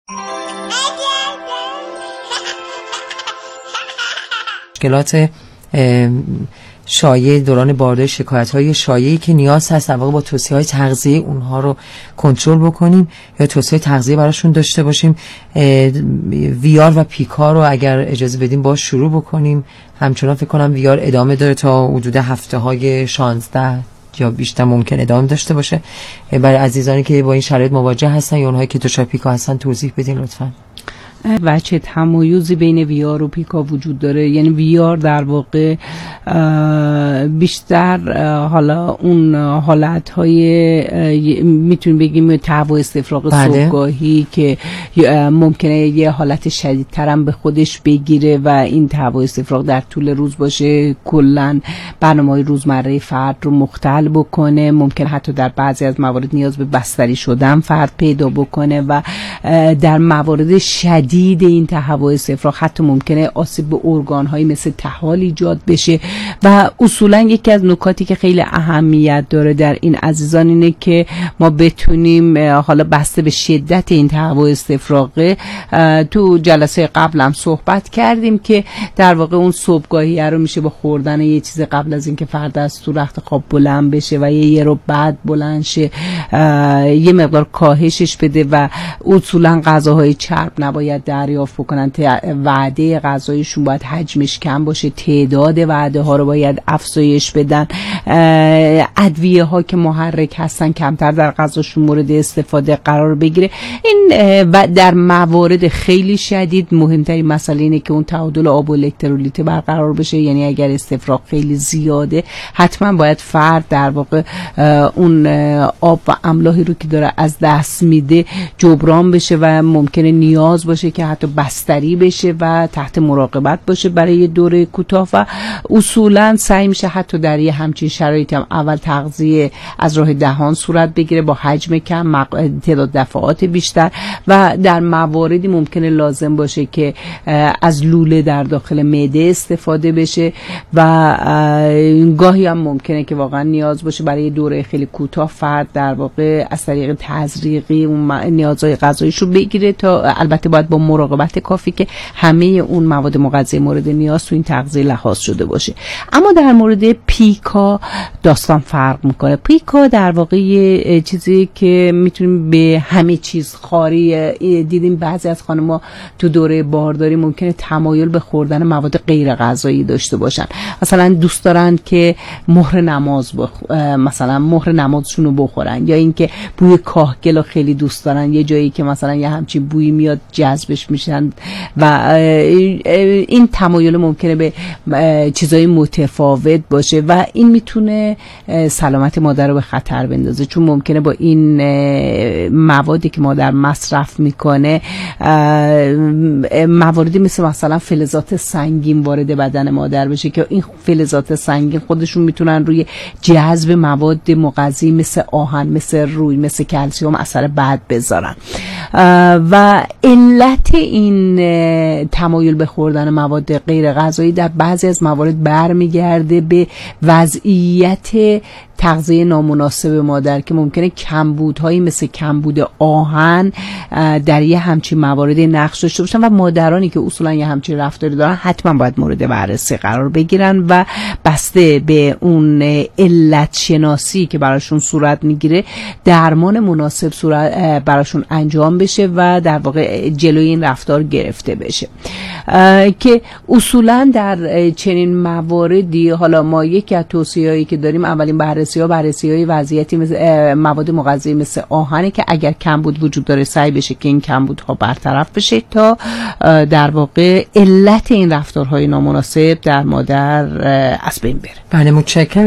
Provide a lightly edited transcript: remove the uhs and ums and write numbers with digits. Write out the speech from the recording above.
مشکلات شایع دوران بارداری، شکایت‌های شایعی که نیاز هست در واقع با توصیه‌های تغذیه اونها رو کنترل بکنیم یا توصیه تغذیه براشون داشته باشیم. ویار و پیکا رو اگر اجازه بدیم باز شروع بکنیم. همچنان فکر کنم ویار ادامه داره تا حدود هفته‌های 16 یا بیشتر ممکن ادامه داشته باشه. برای عزیزانی که با این شرایط مواجه هستن یا اونهایی که دچار پیکا هستن توضیح بدین لطفاً. وجه تمایزی بین ویار و پیکا وجود داره. یعنی ویار در واقع بیشتر حالا اون حالتهای میتونیم بگیم تهوع استفراغ صبحگاهی که ممکنه یه حالت شدیدتر هم به خودش بگیره و این تهوع استفراغ در طول روز باشه، کلن برنامه‌های روزمره فرد رو مختل بکنه، ممکن حتی در بعضی از موارد نیاز به بستری شدن فرد پیدا بکنه و در موارد شدید این تهوع استفراغ حتی ممکنه آسیب به ارگان‌هایی مثل طحال ایجاد بشه. و اصولا یکی از نکاتی که خیلی اهمیت داره در این عزیزان اینه که ما بتونیم حالا بسته به شدت این تهوع استفراغ، تو جلسه قبل هم صحبت کردیم که در واقع اون صبحگاهی رو میشه با خوردن یه چیز قبل از اینکه فرد از تو رخت خواب بلند بشه و یه رو بعد بلند شه یه مقدار کاهشش بده و اصولا غذاهای چرب نباید دریافت بکنن. وعده غذایشون باید حجمش کم باشه، تعداد وعده ها رو باید افزایش بدن. ادویه ها که محرک هستن کمتر در غذاشون مورد استفاده قرار بگیره. این و در موارد خیلی شدید مهمترین مسئله اینه که اون تعادل آب و الکترولیت برقرار بشه. یعنی اگر استفراغ خیلی زیاده حتما باید فرد در واقع اون آب و املاحی رو که داره از دست میده جبران بشه و ممکنه نیاز باشه که حتی بستری بشه و تحت مراقبت باشه برای یه دوره کوتاه. و اصولا سعی میشه حتی در یه همچین شرایطی هم اول تغذیه از راه دهان صورت بگیره با حجم کم، تعداد دفعات بیشتر و در مواردی ممکنه لازم باشه که از لوله در داخل معده استفاده بشه و گاهی هم ممکنه که واقعا نیاز باشه برای یه دوره خیلی کوتاه فرد در واقع از طریق تزریقی اون نیازهای غذاییش رو بگیره، تا البته باید با مراقبت کافی که همه اون مواد مغذی مورد نیاز تو این تغذیه لحاظ شده باشه. اما در مورد پیکا داستان فرق میکنه. پیکا در واقع یه چیزی که میتونیم به همه چیز خاری دیدیم. بعضی از خانم‌ها تو دوره بارداری ممکنه تمایل به خوردن مواد غیر غذایی داشته باشن. مثلا دوست دارن که مهر نماز مثلا مهر نمازشون رو بخورن، یا اینکه بوی کاهگل رو خیلی دوست دارن، یه جایی که مثلا یه همچین بویی میاد جذبش میشن و این تمایل ممکنه به چیزای متفاوت باشه و این میتونه سلامت مادر رو به خطر بندازه، چون ممکنه با این موادی که مادر مصرف میکنه مواردی مثلا فلزات سنگین وارد بدن مادر بشه که این فلزات سنگین خودشون میتونن روی جذب مواد مغذی مثل آهن، مثل روی، مثل کلسیم اثر بد بذارن. و علت این تمایل به خوردن مواد غیر غذایی در بعضی از موارد برمیگرده به وضعیت تغذیه نامناسب مادر که ممکنه کمبودهایی مثل کمبود آهن در یه همچین مواردی نقش داشته باشن و مادرانی که اصولا یه همچین رفتاری دارن حتما باید مورد بررسی قرار بگیرن و بسته به اون علت شناسی که براشون صورت میگیره درمان مناسب براشون انجام بشه و در واقع جلوی این رفتار گرفته بشه. که اصولا در چنین مواردی حالا ما یکی از توصیه‌هایی که داریم اولین بررسی‌های وضعیتی مثل مواد مغذی مثل آهنه که اگر کمبود وجود داره سعی بشه که این کمبودها برطرف بشه تا در واقع علت این رفتارهای نامناسب در مادر از بین بره. بله متشکرم.